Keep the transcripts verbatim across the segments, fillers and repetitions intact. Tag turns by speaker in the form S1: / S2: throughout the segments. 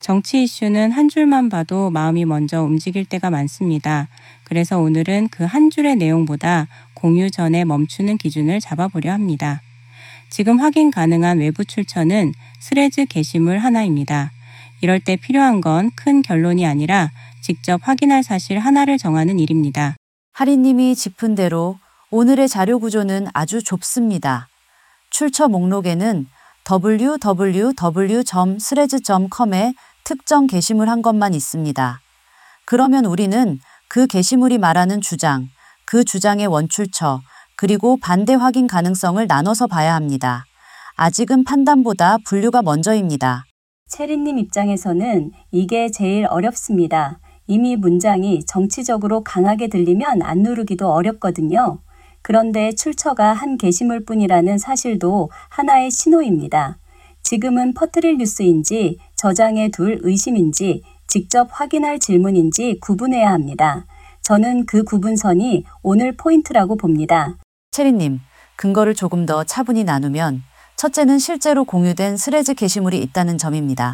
S1: 정치 이슈는 한 줄만 봐도 마음이 먼저 움직일 때가 많습니다. 그래서 오늘은 그 한 줄의 내용보다 공유 전에 멈추는 기준을 잡아보려 합니다. 지금 확인 가능한 외부 출처는 스레즈 게시물 하나입니다. 이럴 때 필요한 건 큰 결론이 아니라 직접 확인할 사실 하나를 정하는 일입니다.
S2: 하리님이 짚은 대로 오늘의 자료 구조는 아주 좁습니다. 출처 목록에는 더블유 더블유 더블유 점 스레즈 점 컴의 특정 게시물 한 것만 있습니다. 그러면 우리는 그 게시물이 말하는 주장, 그 주장의 원출처, 그리고 반대 확인 가능성을 나눠서 봐야 합니다. 아직은 판단보다 분류가 먼저입니다.
S3: 체리님 입장에서는 이게 제일 어렵습니다. 이미 문장이 정치적으로 강하게 들리면 안 누르기도 어렵거든요. 그런데 출처가 한 게시물뿐이라는 사실도 하나의 신호입니다. 지금은 퍼뜨릴 뉴스인지 저장해 둘 의심인지 직접 확인할 질문인지 구분해야 합니다. 저는 그 구분선이 오늘 포인트라고 봅니다.
S2: 체리님, 근거를 조금 더 차분히 나누면 첫째는 실제로 공유된 스레즈 게시물이 있다는 점입니다.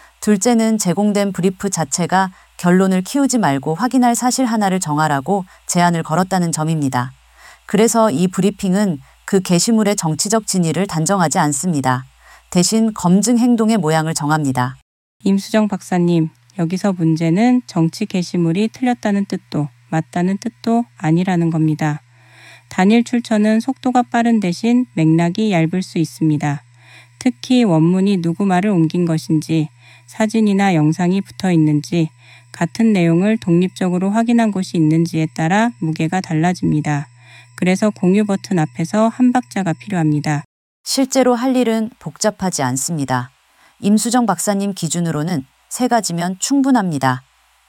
S2: 둘째는 제공된 브리프 자체가 결론을 키우지 말고 확인할 사실 하나를 정하라고 제안을 걸었다는 점입니다. 그래서 이 브리핑은 그 게시물의 정치적 진위를 단정하지 않습니다. 대신 검증 행동의 모양을 정합니다.
S1: 임수정 박사님, 여기서 문제는 정치 게시물이 틀렸다는 뜻도 맞다는 뜻도 아니라는 겁니다. 단일 출처는 속도가 빠른 대신 맥락이 얇을 수 있습니다. 특히 원문이 누구 말을 옮긴 것인지, 사진이나 영상이 붙어 있는지, 같은 내용을 독립적으로 확인한 곳이 있는지에 따라 무게가 달라집니다. 그래서 공유 버튼 앞에서 한 박자가 필요합니다.
S2: 실제로 할 일은 복잡하지 않습니다. 임수정 박사님 기준으로는 세 가지면 충분합니다.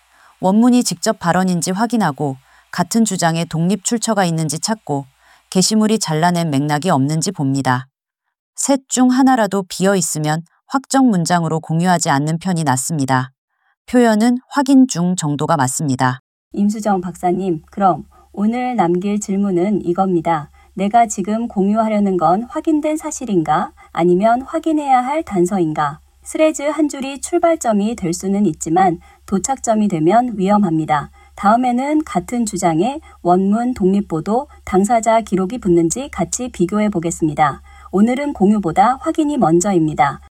S2: 원문이 직접 발언인지 확인하고 같은 주장에 독립 출처가 있는지 찾고 게시물이 잘라낸 맥락이 없는지 봅니다. 셋 중 하나라도 비어 있으면 확정 문장으로 공유하지 않는 편이 낫습니다. 표현은 확인 중 정도가 맞습니다.
S3: 임수정 박사님, 그럼 오늘 남길 질문은 이겁니다. 내가 지금 공유하려는 건 확인된 사실인가? 아니면 확인해야 할 단서인가? 스레즈 한 줄이 출발점이 될 수는 있지만 도착점이 되면 위험합니다. 다음에는 같은 주장에 원문 독립보도 당사자 기록이 붙는지 같이 비교해 보겠습니다. 오늘은 공유보다 확인이 먼저입니다.